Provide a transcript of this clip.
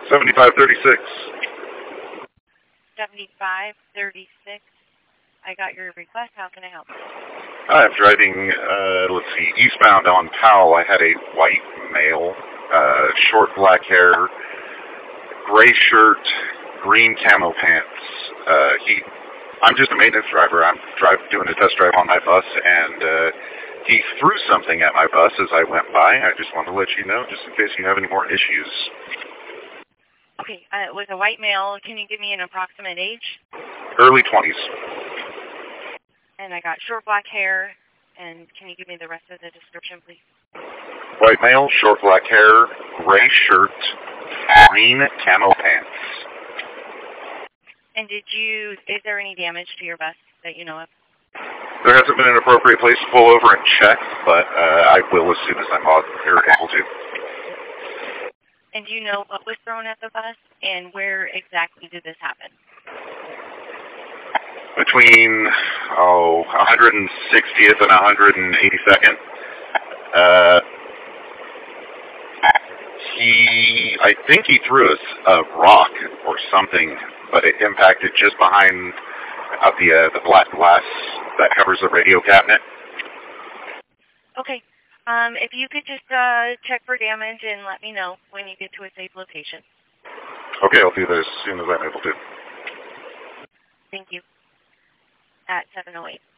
7536. 7536. I got your request. How can I help? I'm driving, eastbound on Powell. I had a white male, short black hair, gray shirt, green camo pants. I'm just a maintenance driver. I'm doing a test drive on my bus, and he threw something at my bus as I went by. I just wanted to let you know, just in case you have any more issues. Okay, it was a white male. Can you give me an approximate age? Early 20s. And I got short black hair. And can you give me the rest of the description, please? White male, short black hair, gray shirt, green camo pants. And is there any damage to your bus that you know of? There hasn't been an appropriate place to pull over and check, but I will as soon as I'm able to. And do you know what was thrown at the bus, and where exactly did this happen? Between 160th and 182nd. I think he threw a rock or something, but it impacted just behind the black glass that covers the radio cabinet. Okay. If you could just check for damage and let me know when you get to a safe location. Okay, I'll do that as soon as I'm able to. Thank you. At 708.